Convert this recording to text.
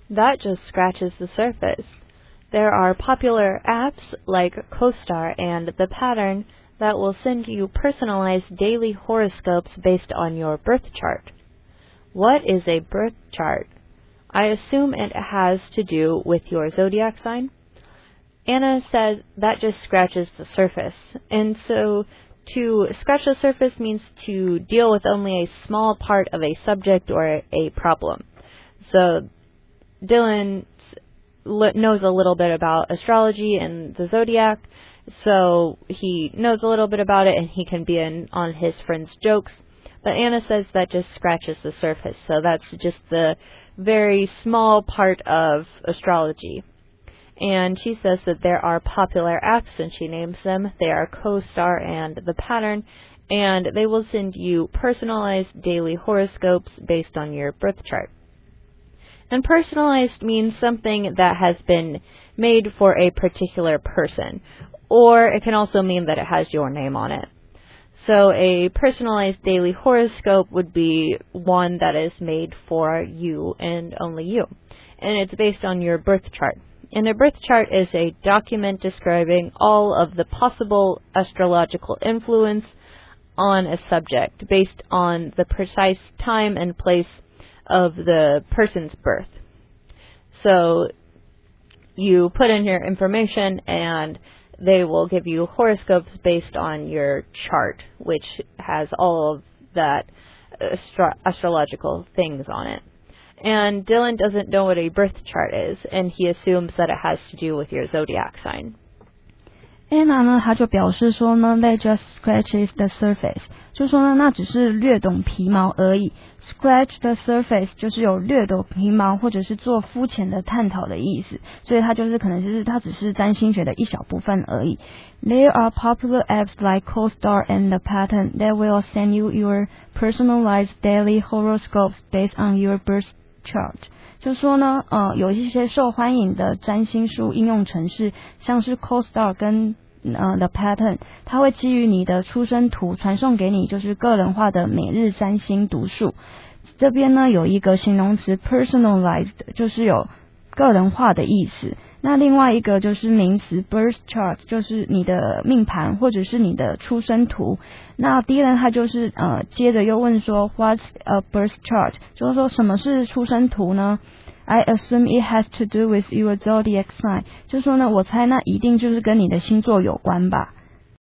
That just scratches the surface. There are popular apps like CoStar and The Pattern that will send you personalized daily horoscopes based on your birth chart. What is a birth chart? I assume it has to do with your zodiac sign. Anna says that just scratches the surface. And so to scratch the surface means to deal with only a small part of a subject or a problem. So Dylan knows a little bit about astrology and the zodiac, so he knows a little bit about it and he can be in on his friend's jokes. But Anna says that just scratches the surface, so that's just the very small part of astrology. And she says that there are popular apps, and she names them. They are CoStar and The Pattern, and they will send you personalized daily horoscopes based on your birth chart. And personalized means something that has been made for a particular person, or it can also mean that it has your name on it. So a personalized daily horoscope would be one that is made for you and only you, and it's based on your birth chart. And a birth chart is a document describing all of the possible astrological influence on a subject based on the precise time and place of the person's birth. So you put in your information and they will give you horoscopes based on your chart, which has all of that astrological things on it. And Dylan doesn't know what a birth chart is, and he assumes that it has to do with your zodiac sign. Anna 呢，她就表示说呢 ，That just scratches the surface， 就说呢，那只是略懂皮毛而已。Scratch the surface 就是有略懂皮毛或者是做肤浅的探讨的意思，所以它就是可能就是它只是占星学的一小部分而已。There are popular apps like CoStar and The Pattern that will send you your personalized daily horoscopes based on your birth chart。就说呢，有一些受欢迎的占星术应用程式，像是 CoStar 跟The Pattern， 它会基于你的出生图传送给你，就是个人化的每日占星读数。这边呢有一个形容词 personalized， 就是有个人化的意思。那另外一个就是名词 birth chart， 就是你的命盘或者是你的出生图。那第一人他就是接着又问说 What's a birth chart？ 就是说什么是出生图呢？ I assume it has to do with your zodiac sign， 就是说呢我猜那一定就是跟你的星座有关吧。